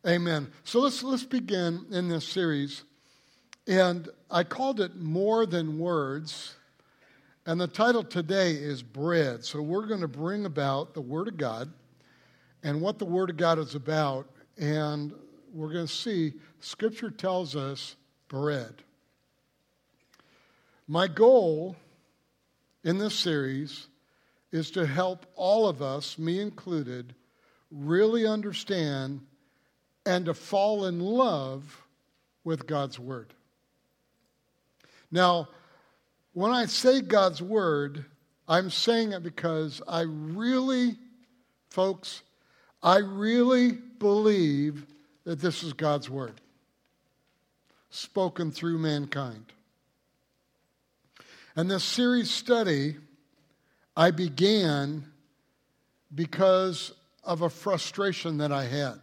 Amen. So let's begin in this series. And I called it More Than Words. And the title today is Bread. So we're going to bring about the Word of God and what the Word of God is about. And we're going to see Scripture tells us bread. My goal in this series is to help all of us, me included, really understand and to fall in love with God's Word. Now, when I say God's Word, I'm saying it because I really believe that this is God's Word, spoken through mankind. And this series study I began because of a frustration that I had.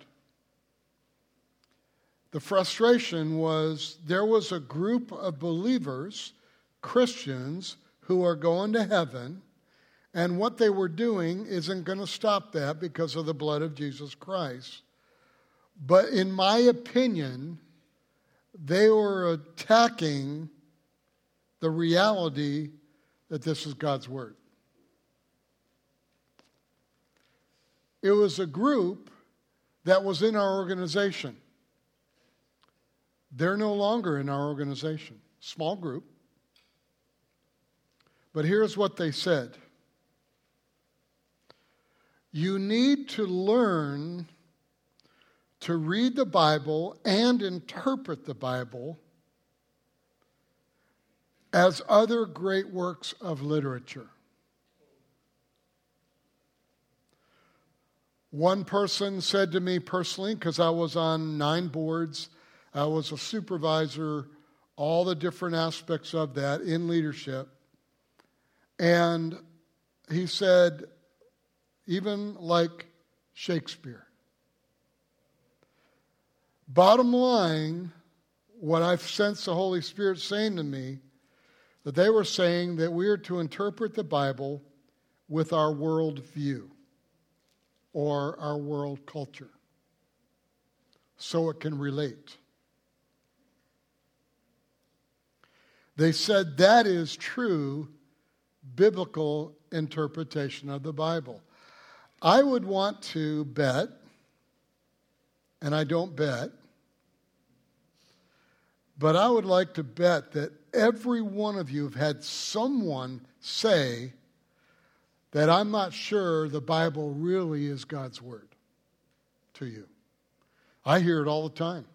The frustration was there was a group of believers, Christians, who are going to heaven, and what they were doing isn't going to stop that because of the blood of Jesus Christ. But in my opinion, they were attacking the reality that this is God's Word. It was a group that was in our organization. They're no longer in our organization. Small group. But here's what they said. You need to learn to read the Bible and interpret the Bible as other great works of literature. One person said to me personally, because I was on 9 boards, I was a supervisor, all the different aspects of that in leadership. And he said, even like Shakespeare. Bottom line, what I've sensed the Holy Spirit saying to me, that they were saying that we are to interpret the Bible with our world view or our world culture so it can relate. They said that is true biblical interpretation of the Bible. I would want to bet, and I don't bet, but I would like to bet that every one of you have had someone say that I'm not sure the Bible really is God's Word to you. I hear it all the time.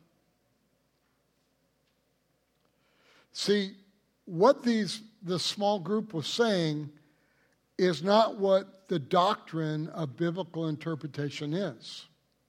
See, what this small group was saying is not what the doctrine of biblical interpretation is.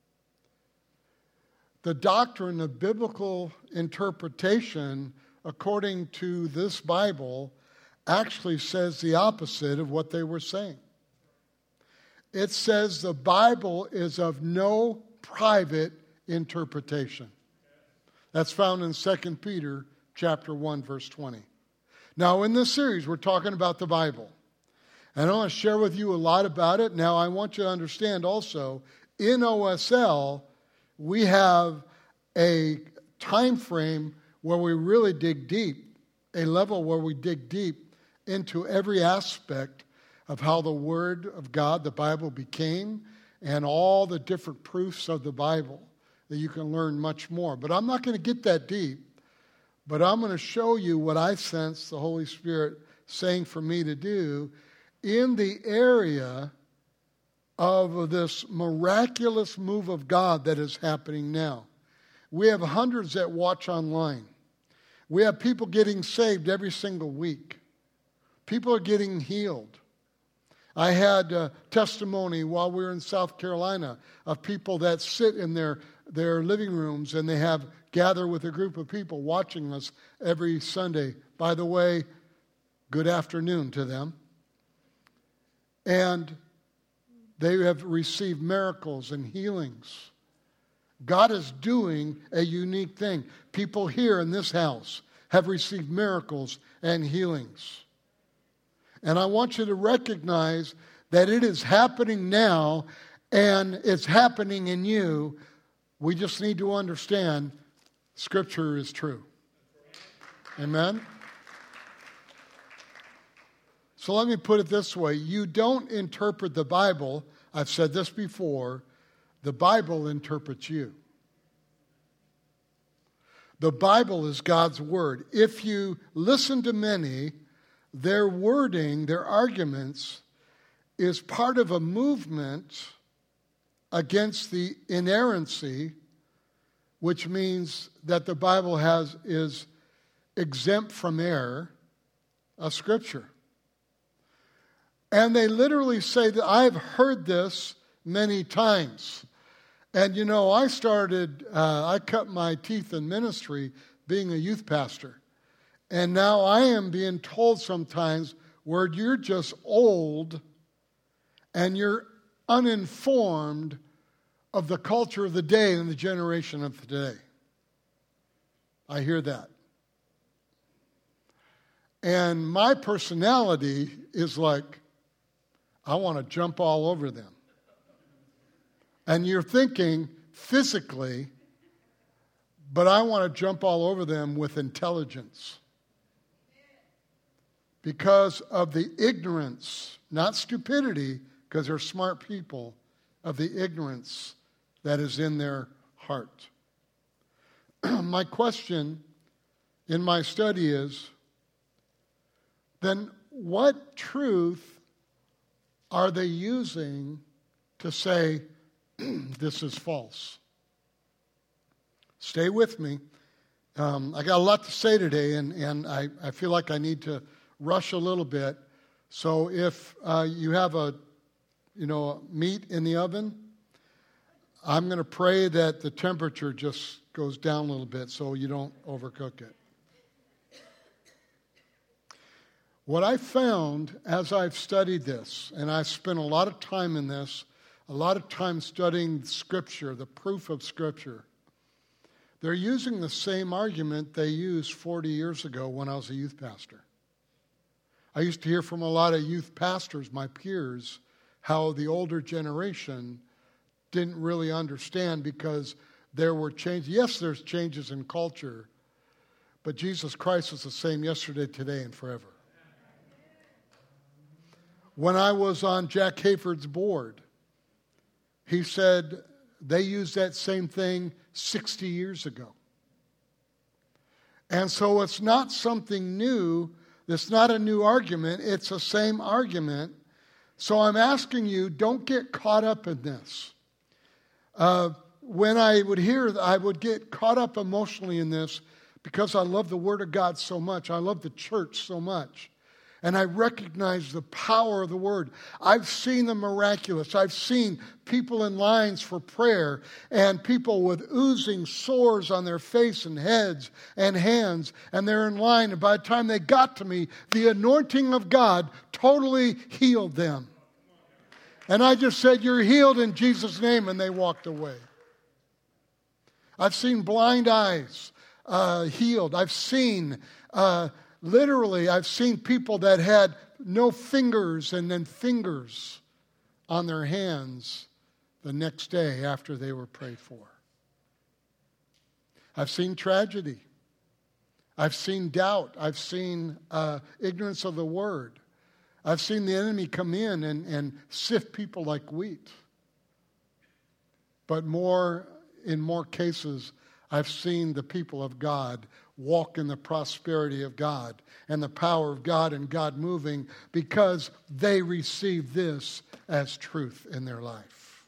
The doctrine of biblical interpretation, according to this Bible, actually says the opposite of what they were saying. It says the Bible is of no private interpretation. That's found in 2 Peter chapter 1, verse 20. Now, in this series, we're talking about the Bible. And I want to share with you a lot about it. Now, I want you to understand also, in OSL, we have a time frame where we really dig deep, a level where we dig deep into every aspect of how the Word of God, the Bible, became, and all the different proofs of the Bible that you can learn much more. But I'm not going to get that deep. But I'm going to show you what I sense the Holy Spirit saying for me to do in the area of this miraculous move of God that is happening now. We have hundreds that watch online. We have people getting saved every single week. People are getting healed. I had a testimony while we were in South Carolina of people that sit in their living rooms and they have gather with a group of people watching us every Sunday. By the way, good afternoon to them. And they have received miracles and healings. God is doing a unique thing. People here in this house have received miracles and healings. And I want you to recognize that it is happening now, and it's happening in you We just need to understand Scripture is true. Amen? So let me put it this way. You don't interpret the Bible. I've said this before. The Bible interprets you. The Bible is God's Word. If you listen to many, their wording, their arguments, is part of a movement against the inerrancy, which means that the Bible is exempt from error, of Scripture. And they literally say that I've heard this many times. And you know, I cut my teeth in ministry being a youth pastor. And now I am being told sometimes where you're just old and you're uninformed of the culture of the day and the generation of today. I hear that. And my personality is like, I want to jump all over them. And you're thinking physically, but I want to jump all over them with intelligence. Because of the ignorance, not stupidity, because they're smart people, of the ignorance that is in their heart. My question in my study is, then what truth are they using to say this is false? Stay with me. I got a lot to say today, and I feel like I need to rush a little bit. So if you have meat in the oven, I'm going to pray that the temperature just goes down a little bit so you don't overcook it. What I found as I've studied this, and I've spent a lot of time in this, a lot of time studying Scripture, the proof of Scripture, they're using the same argument they used 40 years ago when I was a youth pastor. I used to hear from a lot of youth pastors, my peers, how the older generation didn't really understand because there were changes. Yes, there's changes in culture, but Jesus Christ is the same yesterday, today, and forever. When I was on Jack Hayford's board, he said they used that same thing 60 years ago. And so it's not something new. It's not a new argument. It's the same argument. So I'm asking you, don't get caught up in this. When I would get caught up emotionally in this because I love the Word of God so much. I love the church so much. And I recognize the power of the Word. I've seen the miraculous. I've seen people in lines for prayer and people with oozing sores on their face and heads and hands. And they're in line. And by the time they got to me, the anointing of God totally healed them. And I just said, "You're healed in Jesus' name." And they walked away. I've seen blind eyes healed. I've seen... Literally, I've seen people that had no fingers and then fingers on their hands the next day after they were prayed for. I've seen tragedy. I've seen doubt. I've seen ignorance of the Word. I've seen the enemy come in and sift people like wheat. But in more cases, I've seen the people of God walk in the prosperity of God and the power of God and God moving because they receive this as truth in their life.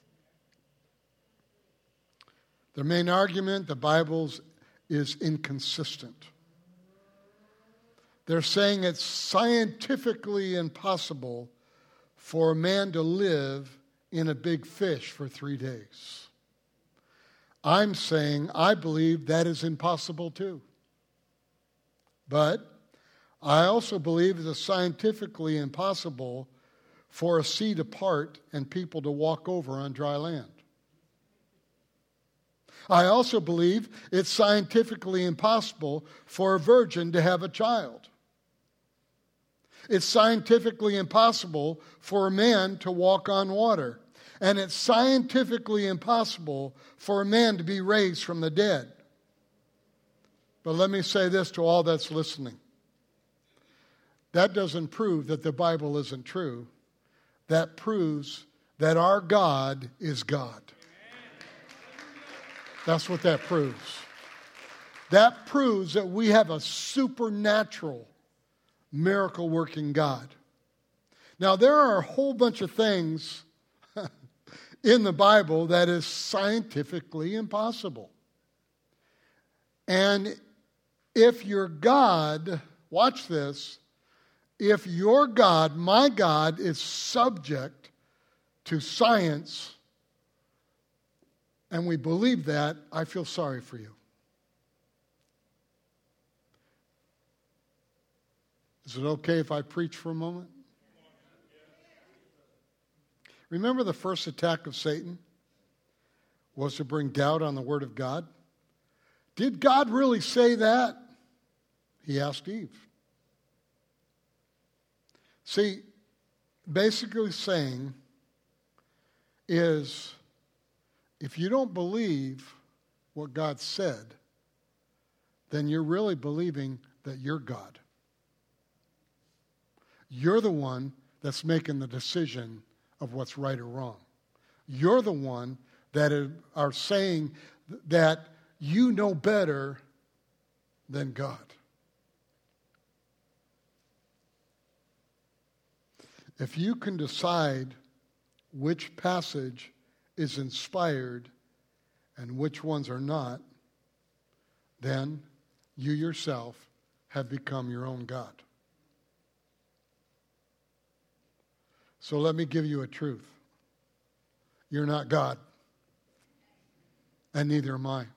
The main argument, the Bible's, is inconsistent. They're saying it's scientifically impossible for a man to live in a big fish for 3 days. I'm saying I believe that is impossible too. But I also believe it is scientifically impossible for a sea to part and people to walk over on dry land. I also believe it's scientifically impossible for a virgin to have a child. It's scientifically impossible for a man to walk on water. And it's scientifically impossible for a man to be raised from the dead. But let me say this to all that's listening. That doesn't prove that the Bible isn't true. That proves that our God is God. That's what that proves. That proves that we have a supernatural, miracle-working God. Now, there are a whole bunch of things in the Bible that is scientifically impossible. And if your God, watch this, if your God, my God, is subject to science, and we believe that, I feel sorry for you. Is it okay if I preach for a moment? Remember the first attack of Satan was to bring doubt on the Word of God? Did God really say that? He asked Eve. See, basically saying is, if you don't believe what God said, then you're really believing that you're God. You're the one that's making the decision of what's right or wrong. You're the one that are saying that you know better than God. If you can decide which passage is inspired and which ones are not, then you yourself have become your own God. So let me give you a truth. You're not God, and neither am I.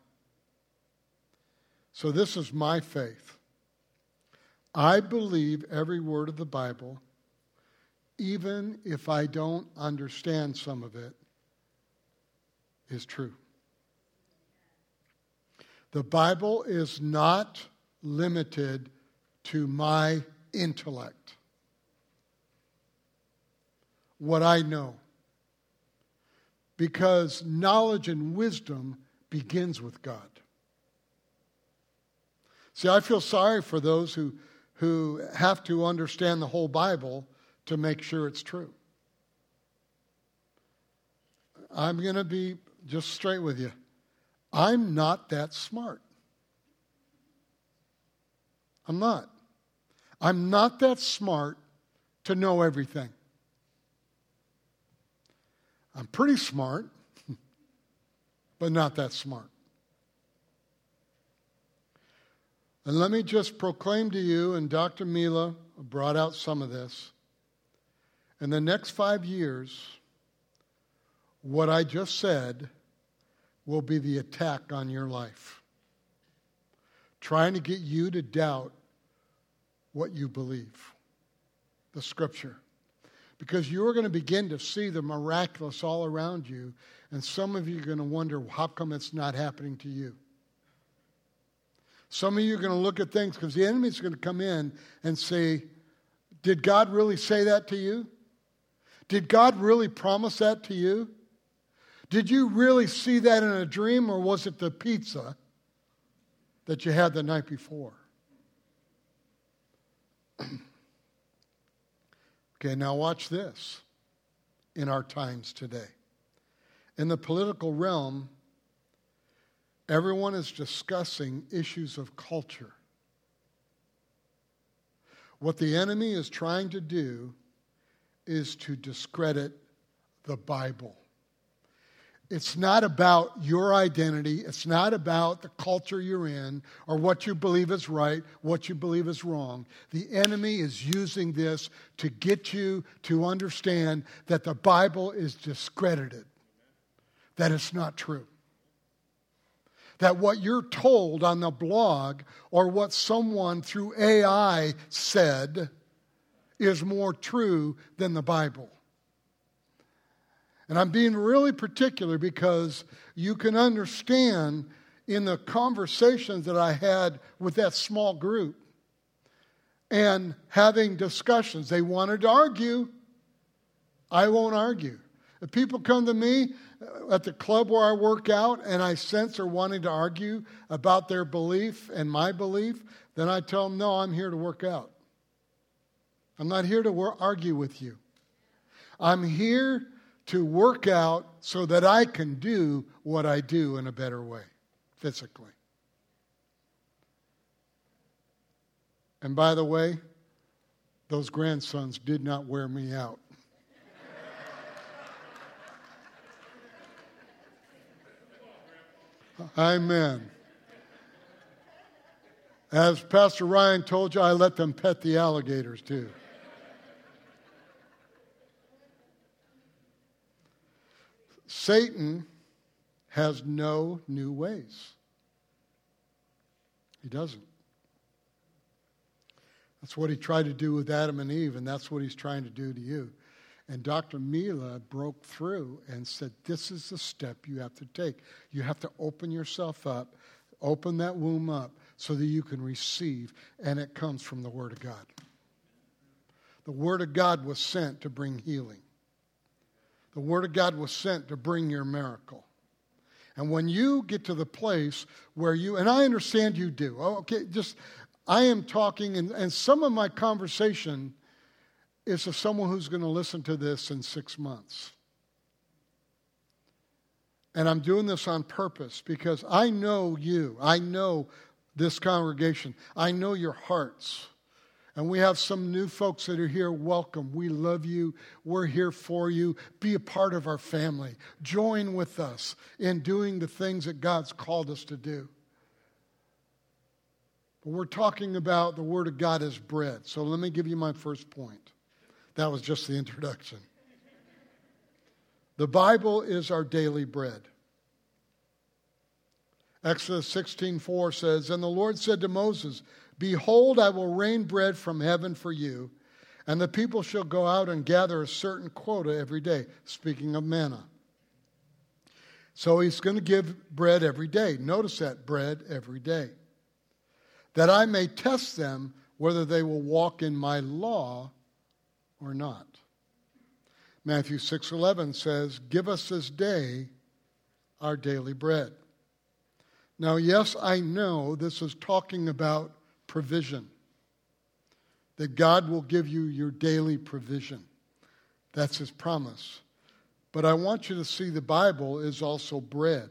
So this is my faith. I believe every word of the Bible, even if I don't understand some of it, is true. The Bible is not limited to my intellect, what I know, because knowledge and wisdom begins with God. See, I feel sorry for those who have to understand the whole Bible to make sure it's true. I'm going to be just straight with you. I'm not that smart. I'm not. I'm not that smart to know everything. I'm pretty smart, but not that smart. And let me just proclaim to you, and Dr. Mila brought out some of this, in the next 5 years, what I just said will be the attack on your life, trying to get you to doubt what you believe, the Scripture. Because you're going to begin to see the miraculous all around you, and some of you are going to wonder, how come it's not happening to you? Some of you are going to look at things, because the enemy's going to come in and say, did God really say that to you? Did God really promise that to you? Did you really see that in a dream, or was it the pizza that you had the night before? Okay, now watch this in our times today. In the political realm, everyone is discussing issues of culture. What the enemy is trying to do is to discredit the Bible. It's not about your identity. It's not about the culture you're in or what you believe is right, what you believe is wrong. The enemy is using this to get you to understand that the Bible is discredited, that it's not true. That what you're told on the blog or what someone through AI said is more true than the Bible. And I'm being really particular because you can understand in the conversations that I had with that small group and having discussions. They wanted to argue. I won't argue. If people come to me at the club where I work out and I sense they're wanting to argue about their belief and my belief, then I tell them, no, I'm here to work out. I'm not here to argue with you. I'm here to work out so that I can do what I do in a better way, physically. And by the way, those grandsons did not wear me out. Amen. As Pastor Ryan told you, I let them pet the alligators too. Satan has no new ways. He doesn't. That's what he tried to do with Adam and Eve, and that's what he's trying to do to you. And Dr. Mila broke through and said, this is the step you have to take. You have to open yourself up, open that womb up so that you can receive, and it comes from the Word of God. The Word of God was sent to bring healing. The Word of God was sent to bring your miracle. And when you get to the place where you, and I understand you do, I am talking, and some of my conversation is to someone who's going to listen to this in 6 months. And I'm doing this on purpose because I know you. I know this congregation. I know your hearts. And we have some new folks that are here. Welcome. We love you. We're here for you. Be a part of our family. Join with us in doing the things that God's called us to do. But we're talking about the Word of God as bread. So let me give you my first point. That was just the introduction. The Bible is our daily bread. Exodus 16:4 says, and the Lord said to Moses, behold, I will rain bread from heaven for you, and the people shall go out and gather a certain quota every day. Speaking of manna. So he's going to give bread every day. Notice that, bread every day. That I may test them whether they will walk in my law or not. Matthew 6:11 says, give us this day our daily bread. Now, yes, I know this is talking about provision. That God will give you your daily provision. That's His promise. But I want you to see the Bible is also bread.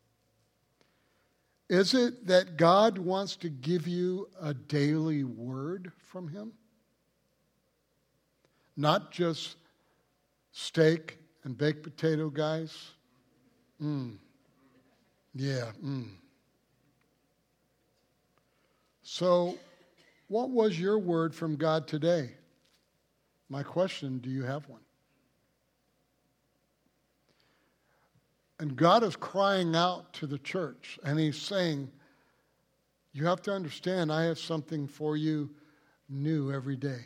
Is it that God wants to give you a daily word from Him? Not just steak and baked potato, guys? Yeah. So, what was your word from God today? My question, do you have one? And God is crying out to the church, and He's saying, you have to understand, I have something for you new every day.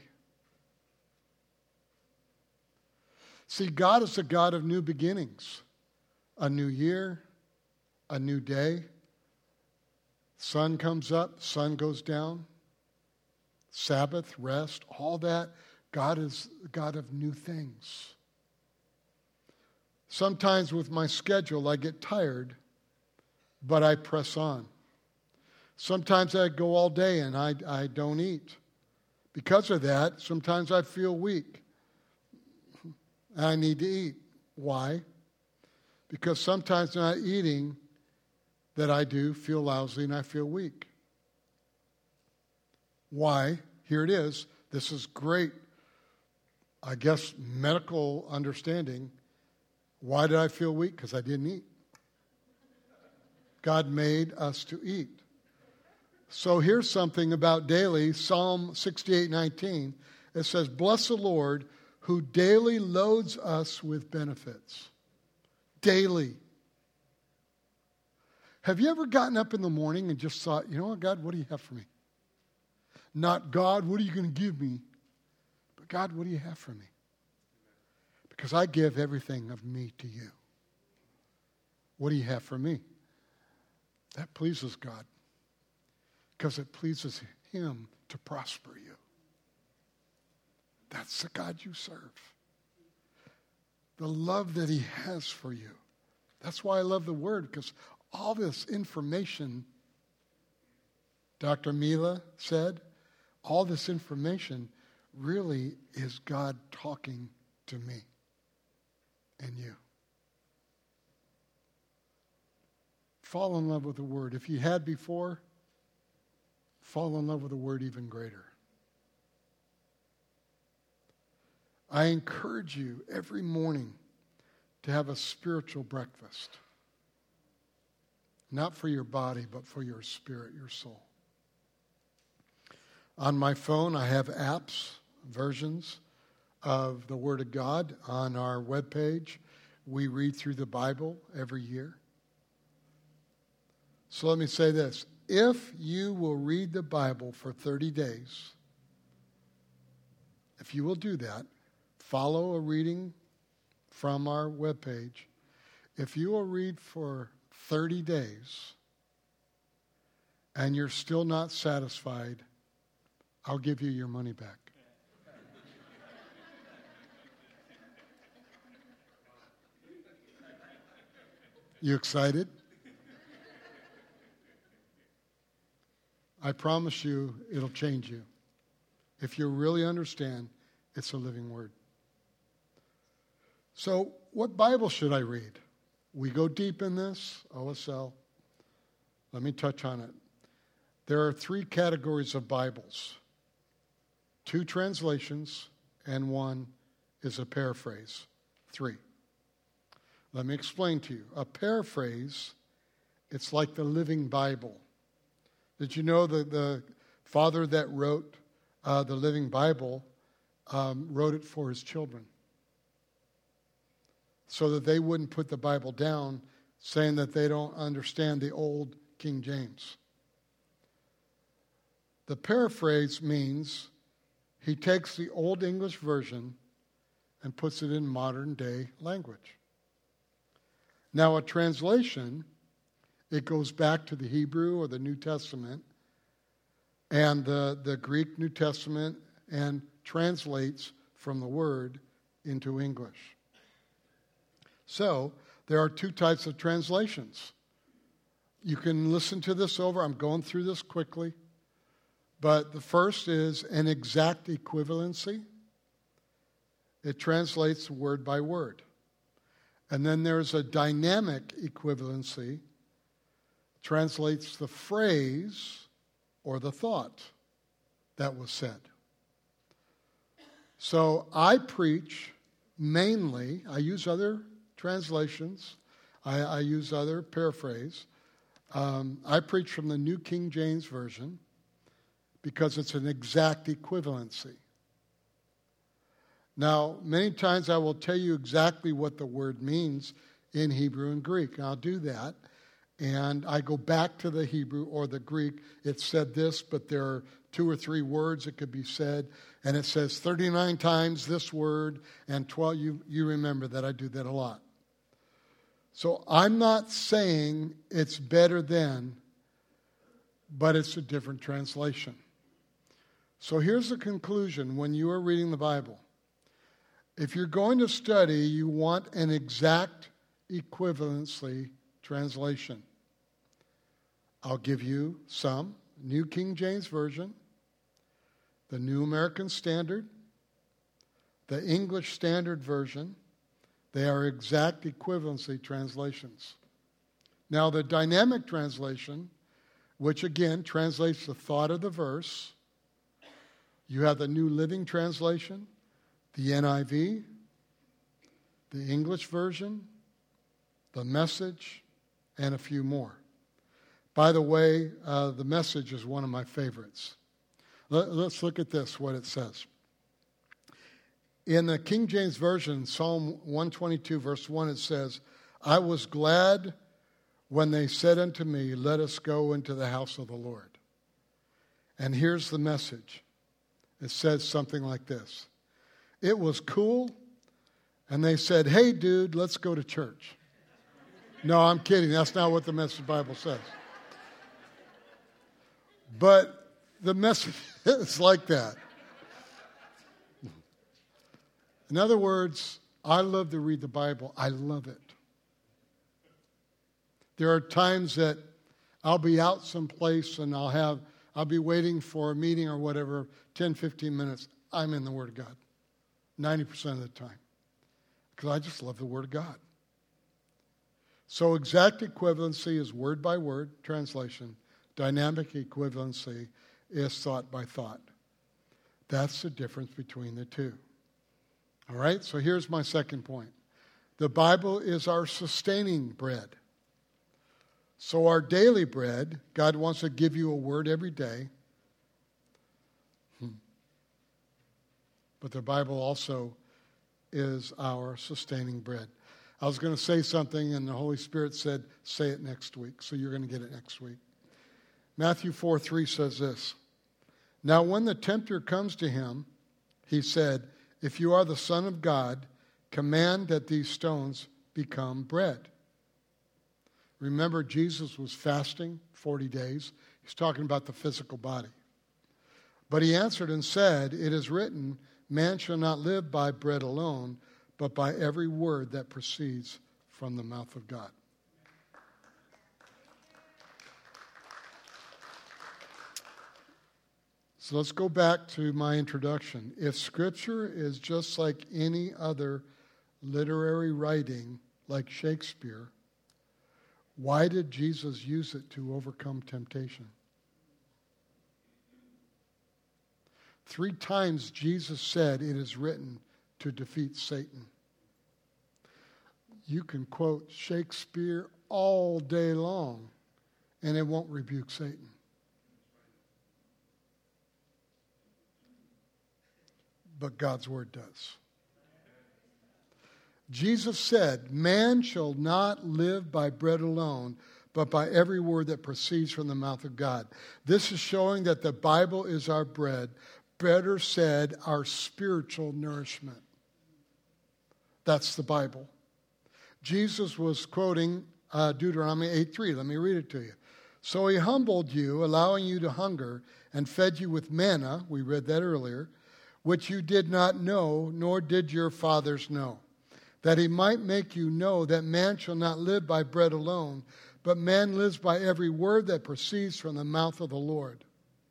See, God is a God of new beginnings. A new year, a new day. Sun comes up, sun goes down. Sabbath, rest, all that. God is a God of new things. Sometimes with my schedule, I get tired, but I press on. Sometimes I go all day and I don't eat. Because of that, sometimes I feel weak. I need to eat. Why? Because sometimes not eating that I do feel lousy and I feel weak. Why? Here it is. This is great, I guess, medical understanding. Why did I feel weak? Because I didn't eat. God made us to eat. So here's something about daily. Psalm 68:19. It says, bless the Lord who daily loads us with benefits. Daily. Have you ever gotten up in the morning and just thought, you know what, God, what do you have for me? Not, God, what are you going to give me? But God, what do you have for me? Because I give everything of me to you. What do you have for me? That pleases God. Because it pleases Him to prosper you. That's the God you serve. the love that he has for you. That's why I love the Word, because all this information, Dr. Mila said, all this information really is God talking to me and you. Fall in love with the Word. If you had before, fall in love with the Word even greater. I encourage you every morning to have a spiritual breakfast. Not for your body, but for your spirit, your soul. On my phone, I have apps, versions of the Word of God. On our webpage, we read through the Bible every year. So let me say this. If you will read the Bible for 30 days, if you will do that, follow a reading from our webpage. If you will read for 30 days and you're still not satisfied, I'll give you your money back. You excited? I promise you it'll change you. If you really understand, it's a living Word. So, what Bible should I read? We go deep in this, OSL. Let me touch on it. There are 3 categories of Bibles. 2 translations, and 1 is a paraphrase. 3. Let me explain to you. A paraphrase, it's like the Living Bible. Did you know that the father that wrote the Living Bible wrote it for his children? So that they wouldn't put the Bible down saying that they don't understand the old King James. The paraphrase means he takes the old English version and puts it in modern day language. Now a translation, it goes back to the Hebrew or the New Testament and the Greek New Testament and translates from the Word into English. So there are 2 types of translations. You can listen to this over. I'm going through this quickly. But the first is an exact equivalency. It translates word by word. And then there's a dynamic equivalency. Translates the phrase or the thought that was said. So I preach mainly, I use other translations, I use other paraphrase. I preach from the New King James Version because it's an exact equivalency. Now, many times I will tell you exactly what the word means in Hebrew and Greek, and I'll do that. And I go back to the Hebrew or the Greek. It said this, but there are 2 or 3 words that could be said. And it says 39 times this word and 12. You remember that. I do that a lot. So I'm not saying it's better than, but it's a different translation. So here's the conclusion when you are reading the Bible. If you're going to study, you want an exact equivalency translation. I'll give you some. New King James Version, the New American Standard, the English Standard Version. They are exact equivalency translations. Now, the dynamic translation, which again translates the thought of the verse, you have the New Living Translation, the NIV, the English Version, the Message, and a few more. By the way, the Message is one of my favorites. Let's look at this, what it says. In the King James Version, Psalm 122, verse 1, it says, I was glad when they said unto me, let us go into the house of the Lord. And here's the Message. It says something like this. It was cool, and they said, hey, dude, let's go to church. No, I'm kidding. That's not what the Message Bible says. But the Message is like that. In other words, I love to read the Bible. I love it. There are times that I'll be out someplace and I'll be waiting for a meeting or whatever, 10, 15 minutes. I'm in the Word of God 90% of the time because I just love the Word of God. So exact equivalency is word by word translation. Dynamic equivalency is thought by thought. That's the difference between the two. All right, so here's my second point. The Bible is our sustaining bread. So our daily bread, God wants to give you a word every day. But the Bible also is our sustaining bread. I was going to say something, and the Holy Spirit said, say it next week. So you're going to get it next week. Matthew 4:3 says this. Now when the tempter comes to him, he said, if you are the Son of God, command that these stones become bread. Remember, Jesus was fasting 40 days. He's talking about the physical body. But he answered and said, it is written, man shall not live by bread alone, but by every word that proceeds from the mouth of God. So let's go back to my introduction. If Scripture is just like any other literary writing, like Shakespeare, why did Jesus use it to overcome temptation? 3 times Jesus said it is written to defeat Satan. You can quote Shakespeare all day long, and it won't rebuke Satan. But God's word does. Jesus said, man shall not live by bread alone, but by every word that proceeds from the mouth of God. This is showing that the Bible is our bread. Better said, our spiritual nourishment. That's the Bible. Jesus was quoting Deuteronomy 8:3. Let me read it to you. So he humbled you, allowing you to hunger, and fed you with manna, we read that earlier, which you did not know, nor did your fathers know, that he might make you know that man shall not live by bread alone, but man lives by every word that proceeds from the mouth of the Lord.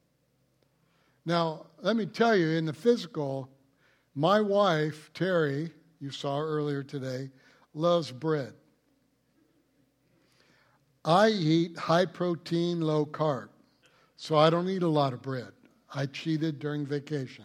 Now, let me tell you, in the physical, my wife, Terry, you saw her earlier today, loves bread. I eat high protein, low carb, so I don't eat a lot of bread. I cheated during vacation.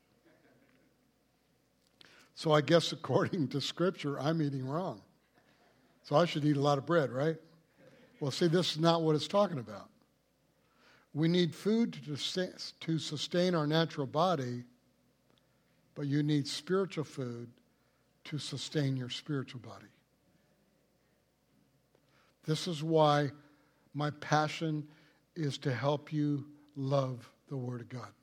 So I guess according to Scripture, I'm eating wrong. So I should eat a lot of bread, right? Well, see, this is not what it's talking about. We need food to sustain our natural body, but you need spiritual food to sustain your spiritual body. This is why my passion is to help you love the Word of God.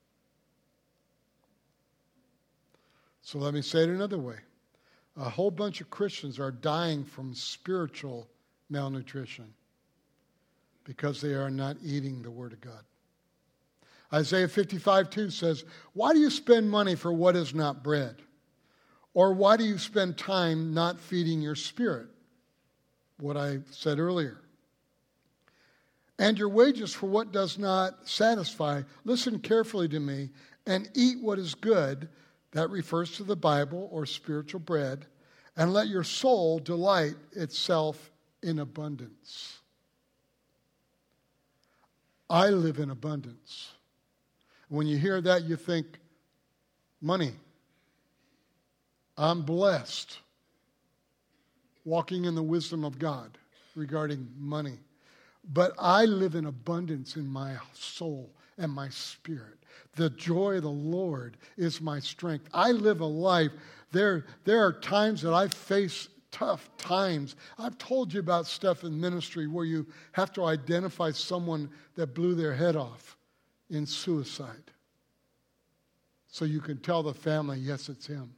So let me say it another way. A whole bunch of Christians are dying from spiritual malnutrition because they are not eating the Word of God. Isaiah 55:2 says, why do you spend money for what is not bread? Or why do you spend time not feeding your spirit? What I said earlier. And your wages for what does not satisfy. Listen carefully to me and eat what is good. That refers to the Bible or spiritual bread. And let your soul delight itself in abundance. I live in abundance. When you hear that, you think, money. I'm blessed. Walking in the wisdom of God regarding money. But I live in abundance in my soul and my spirit. The joy of the Lord is my strength. I live a life. There are times that I face tough times. I've told you about stuff in ministry where you have to identify someone that blew their head off in suicide. So you can tell the family, yes, it's him.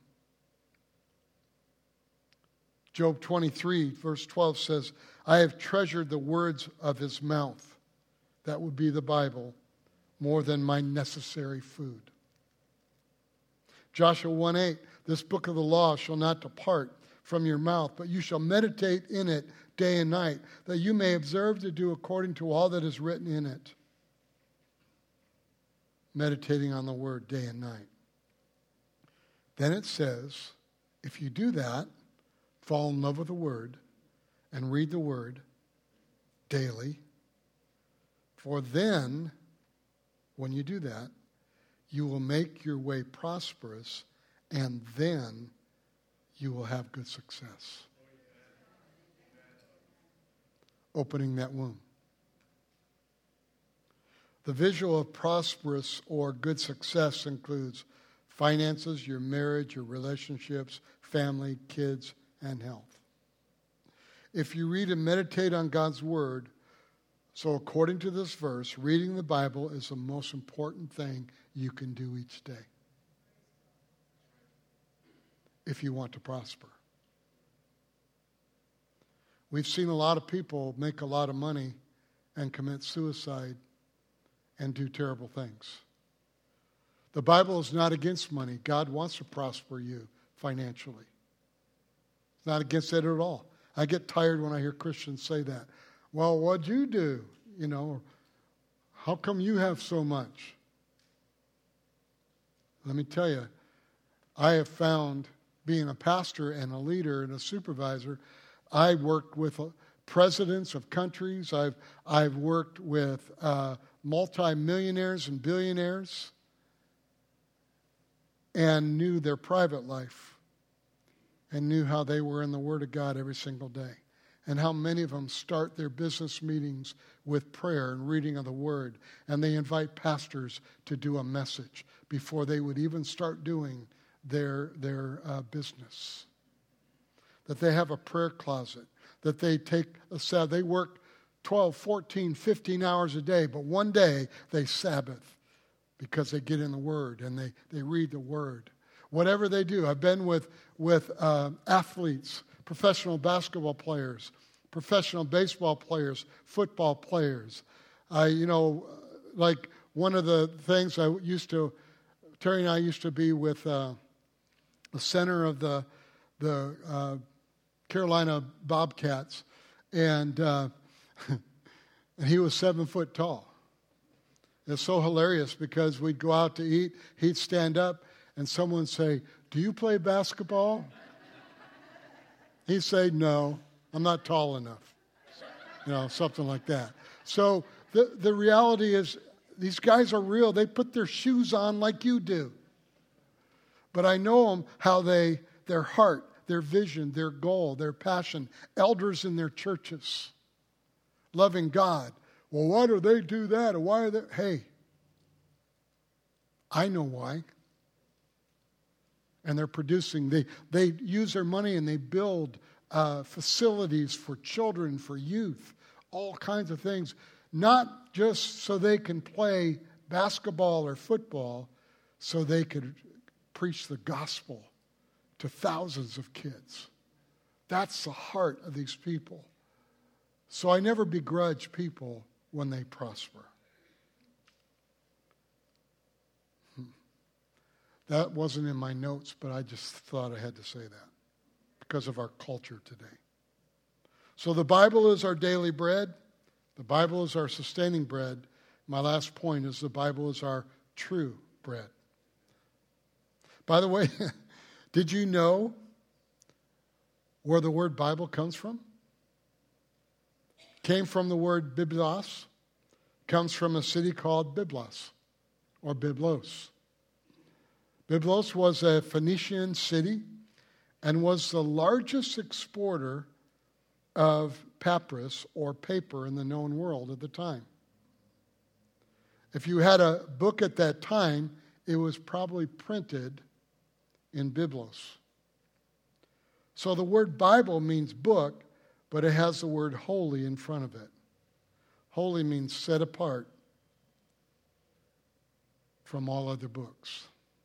Job 23, verse 12 says, I have treasured the words of his mouth. That would be the Bible, more than my necessary food. Joshua 1:8, this book of the law shall not depart from your mouth, but you shall meditate in it day and night, that you may observe to do according to all that is written in it. Meditating on the word day and night. Then it says, if you do that, fall in love with the word and read the word daily, for then, when you do that, you will make your way prosperous, and then you will have good success. Opening that womb. The visual of prosperous or good success includes finances, your marriage, your relationships, family, kids, and health. If you read and meditate on God's word, so according to this verse, reading the Bible is the most important thing you can do each day if you want to prosper. We've seen a lot of people make a lot of money and commit suicide and do terrible things. The Bible is not against money. God wants to prosper you financially. It's not against it at all. I get tired when I hear Christians say that. Well, what'd you do? You know, how come you have so much? Let me tell you, I have found, being a pastor and a leader and a supervisor, I worked with presidents of countries. I've worked with multimillionaires and billionaires and knew their private life and knew how they were in the Word of God every single day, and how many of them start their business meetings with prayer and reading of the Word, and they invite pastors to do a message before they would even start doing their business. That they have a prayer closet, that they take a Sabbath. They work 12, 14, 15 hours a day, but one day they Sabbath because they get in the Word and they read the Word. Whatever they do. I've been with athletes, professional basketball players, professional baseball players, football players. Like one of the things Terry and I used to be with the center of the Carolina Bobcats, and he was 7 foot tall. It's so hilarious because we'd go out to eat, he'd stand up, and someone would say, "Do you play basketball?" He'd say, "No, I'm not tall enough." Something like that. So the reality is, these guys are real. They put their shoes on like you do. But I know them, how their heart, their vision, their goal, their passion, elders in their churches, loving God. Well, why do they do that? Or why are they? Hey, I know why. And they're producing. They use their money and they build facilities for children, for youth, all kinds of things. Not just so they can play basketball or football, so they could preach the gospel to thousands of kids. That's the heart of these people. So I never begrudge people when they prosper. That wasn't in my notes, but I just thought I had to say that because of our culture today. So the Bible is our daily bread. The Bible is our sustaining bread. My last point is the Bible is our true bread. By the way, did you know where the word Bible comes from? Came from the word Biblos. Comes from a city called Byblos or Byblos. Byblos was a Phoenician city and was the largest exporter of papyrus or paper in the known world at the time. If you had a book at that time, it was probably printed in Byblos. So the word Bible means book, but it has the word holy in front of it. Holy means set apart from all other books.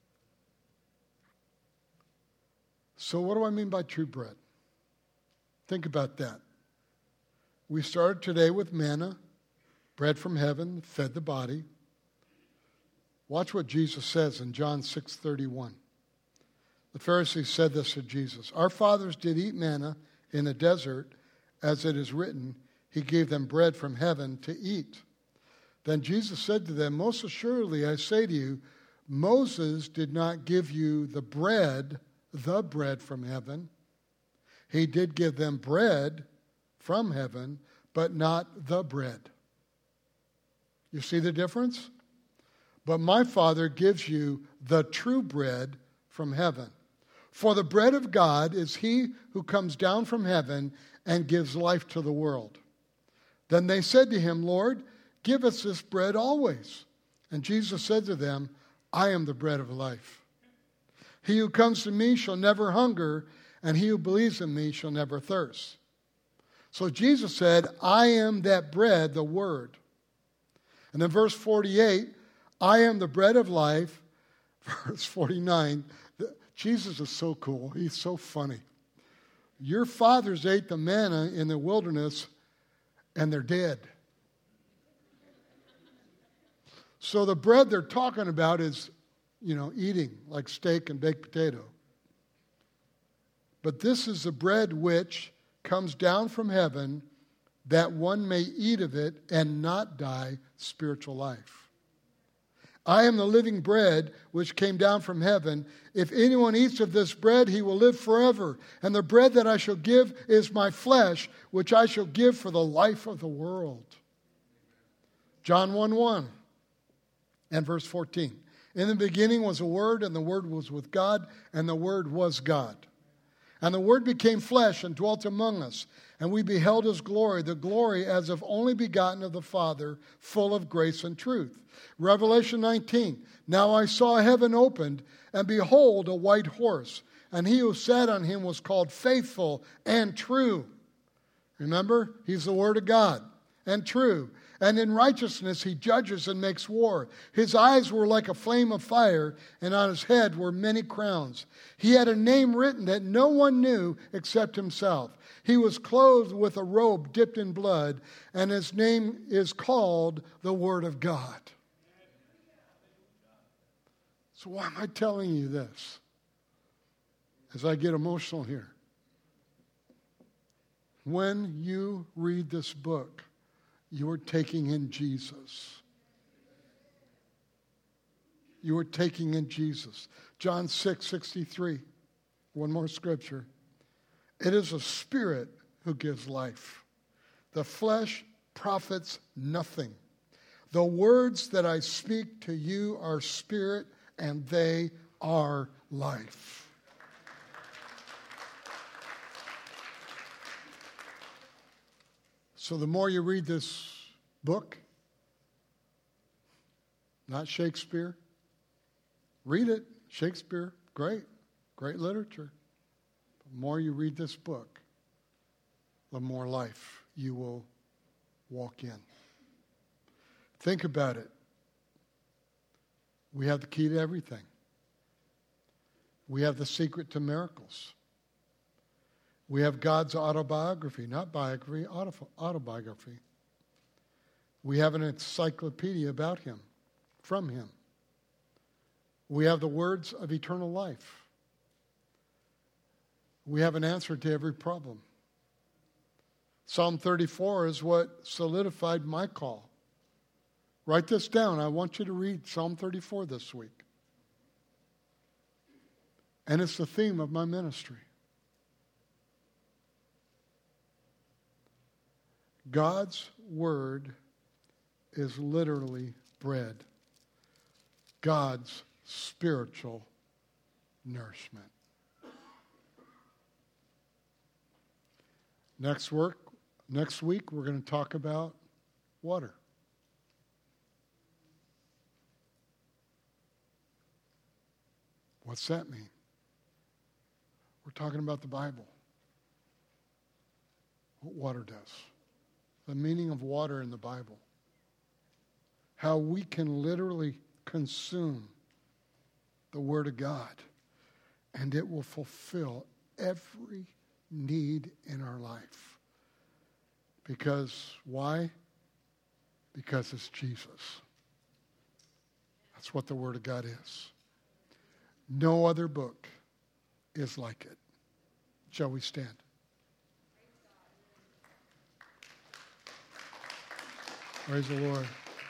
So what do I mean by true bread? Think about that. We started today with manna, bread from heaven, fed the body. Watch what Jesus says in John 6:31. The Pharisees said this to Jesus, "Our fathers did eat manna in the desert, as it is written, He gave them bread from heaven to eat." Then Jesus said to them, "Most assuredly I say to you, Moses did not give you the bread from heaven. He did give them bread from heaven, but not the bread." You see the difference? "But my Father gives you the true bread from heaven. For the bread of God is he who comes down from heaven and gives life to the world." Then they said to him, "Lord, give us this bread always." And Jesus said to them, "I am the bread of life. He who comes to me shall never hunger, and he who believes in me shall never thirst." So Jesus said, "I am that bread," the Word. And then verse 48, "I am the bread of life." Verse 49, Jesus is so cool. He's so funny. "Your fathers ate the manna in the wilderness, and they're dead." So the bread they're talking about is, eating like steak and baked potato. "But this is the bread which comes down from heaven, that one may eat of it and not die spiritual life. I am the living bread which came down from heaven. If anyone eats of this bread, he will live forever. And the bread that I shall give is my flesh, which I shall give for the life of the world." John 1:1 and verse 14. "In the beginning was a Word, and the Word was with God, and the Word was God. And the Word became flesh and dwelt among us. And we beheld His glory, the glory as of only begotten of the Father, full of grace and truth." Revelation 19, "Now I saw heaven opened, and behold, a white horse. And he who sat on him was called Faithful and True." Remember, He's the Word of God. "And true. And in righteousness he judges and makes war. His eyes were like a flame of fire, and on his head were many crowns. He had a name written that no one knew except himself. He was clothed with a robe dipped in blood, and his name is called the Word of God." So why am I telling you this? As I get emotional here. When you read this book, you are taking in Jesus. You are taking in Jesus. John 6:63. One more scripture. "It is a spirit who gives life. The flesh profits nothing. The words that I speak to you are spirit, and they are life." So the more you read this book, not Shakespeare, read it. Shakespeare, great literature. The more you read this book, the more life you will walk in. Think about it. We have the key to everything. We have the secret to miracles. We have God's autobiography, not biography, autobiography. We have an encyclopedia about Him, from Him. We have the words of eternal life. We have an answer to every problem. Psalm 34 is what solidified my call. Write this down. I want you to read Psalm 34 this week. And it's the theme of my ministry. God's Word is literally bread. God's spiritual nourishment. Next week, we're going to talk about water. What's that mean? We're talking about the Bible. What water does. The meaning of water in the Bible. How we can literally consume the Word of God, and it will fulfill every need in our life. Because why? Because it's Jesus. That's what the Word of God is. No other book is like it. Shall we stand? Praise the Lord.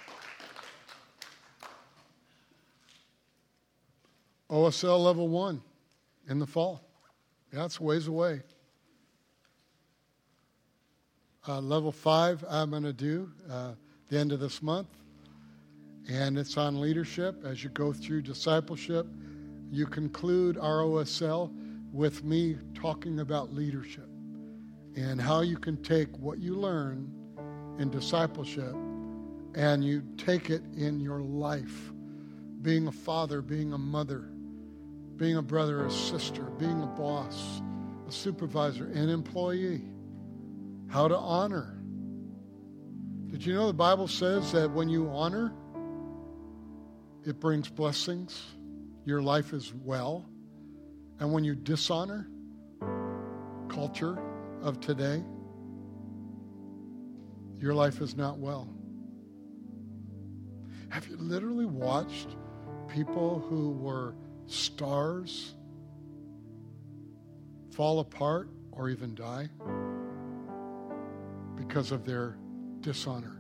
OSL level 1 in the fall. Yeah, it's ways away. Level 5 I'm going to do the end of this month. And it's on leadership. As you go through discipleship, you conclude our OSL with me talking about leadership and how you can take what you learn in discipleship and you take it in your life. Being a father, being a mother, being a brother or sister, being a boss, a supervisor, an employee. How to honor. Did you know the Bible says that when you honor, it brings blessings? Your life is well. And when you dishonor, culture of today, your life is not well. Have you literally watched people who were stars fall apart or even die because of their dishonor?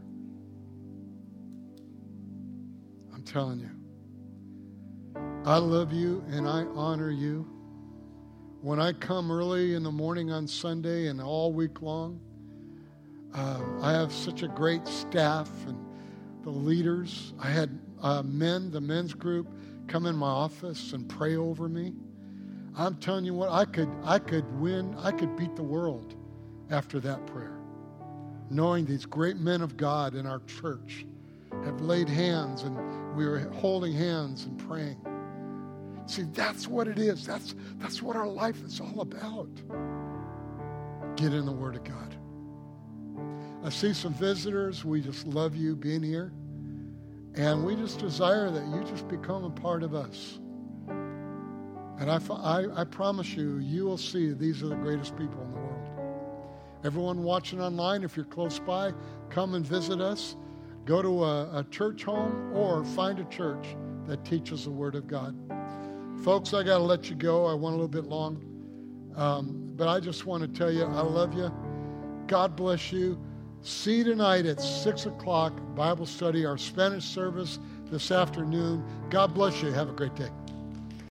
I'm telling you, I love you and I honor you. When I come early in the morning on Sunday and all week long, I have such a great staff and the leaders. I had the men's group, come in my office and pray over me. I'm telling you what, I could win, I could beat the world after that prayer. Knowing these great men of God in our church have laid hands and we were holding hands and praying. See, that's what it is. That's what our life is all about. Get in the Word of God. I see some visitors. We just love you being here. And we just desire that you just become a part of us. And I promise you, you will see these are the greatest people in the world. Everyone watching online, if you're close by, come and visit us. Go to a church home or find a church that teaches the Word of God. Folks, I got to let you go. I went a little bit long. But I just want to tell you, I love you. God bless you. See you tonight at 6 o'clock, Bible study, our Spanish service this afternoon. God bless you. Have a great day.